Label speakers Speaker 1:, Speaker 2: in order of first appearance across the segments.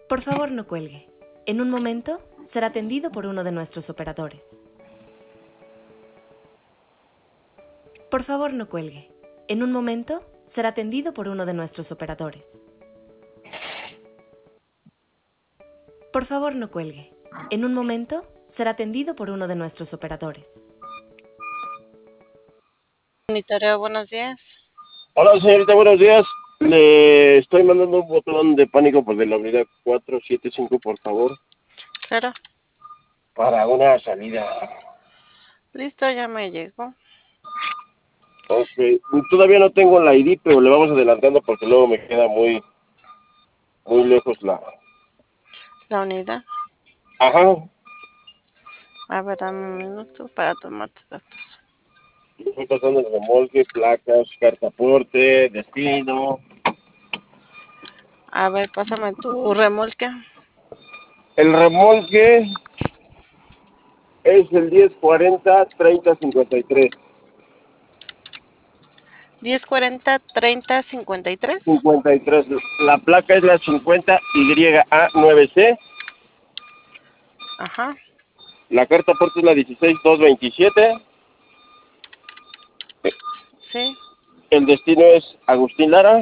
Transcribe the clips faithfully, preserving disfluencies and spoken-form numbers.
Speaker 1: Por favor, no cuelgue. En un momento será atendido por uno de nuestros operadores. Por favor, no cuelgue. En un momento será atendido por uno de nuestros operadores. Por favor, no cuelgue. En un momento será atendido por uno de nuestros operadores.
Speaker 2: Monitoreo, buenos días.
Speaker 3: Hola, señorita, buenos días. Le estoy mandando un botón de pánico por de la unidad cuatro siete cinco, por favor,
Speaker 2: Claro.
Speaker 3: para una salida.
Speaker 2: Listo, ya me llegó.
Speaker 3: Ok, todavía no tengo la I D, pero le vamos adelantando porque luego me queda muy, muy lejos la...
Speaker 2: La unidad.
Speaker 3: Ajá,
Speaker 2: A ver, dame un minuto para tomar tus datos.
Speaker 3: estoy pasando el remolque, placas, cartaporte, destino.
Speaker 2: A ver, pásame tu remolque.
Speaker 3: El remolque es el diez cuarenta treinta cincuenta y tres.
Speaker 2: diez cuarenta treinta cincuenta y tres.
Speaker 3: cincuenta y tres. La placa es la cincuenta Y A nueve C.
Speaker 2: Ajá.
Speaker 3: La carta aporte es la dieciséis dos veintisiete.
Speaker 2: Sí.
Speaker 3: El destino es Agustín Lara.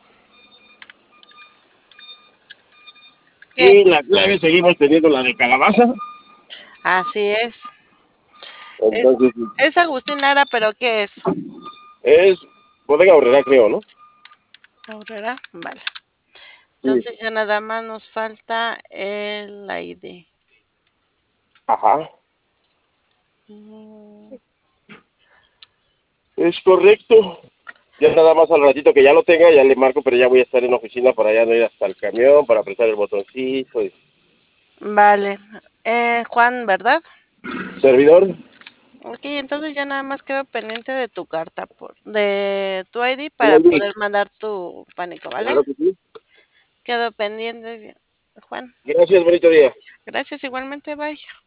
Speaker 2: ¿Qué?
Speaker 3: Y la clave seguimos teniendo la de Calabaza.
Speaker 2: Así es. Es,
Speaker 3: Entonces,
Speaker 2: es Agustín Lara, pero ¿qué es?
Speaker 3: es Bodega Horrera, creo, ¿no?
Speaker 2: Aurrera. Vale.
Speaker 3: Sí.
Speaker 2: Entonces ya nada más nos falta el I D.
Speaker 3: Ajá.
Speaker 2: Mm,
Speaker 3: Es correcto. Ya nada más al ratito que ya lo tenga, ya le marco, pero ya voy a estar en la oficina para ya no ir hasta el camión, para apretar el botoncito. Y...
Speaker 2: Vale. Eh, Juan, ¿verdad?
Speaker 3: Servidor.
Speaker 2: Ok, entonces ya nada más quedo pendiente de tu carta, por, de tu I D
Speaker 3: El
Speaker 2: para
Speaker 3: I D.
Speaker 2: poder mandar tu pánico, ¿vale?
Speaker 3: Claro que sí.
Speaker 2: Quedo pendiente, Juan.
Speaker 3: Gracias, bonito día.
Speaker 2: Gracias igualmente, bye.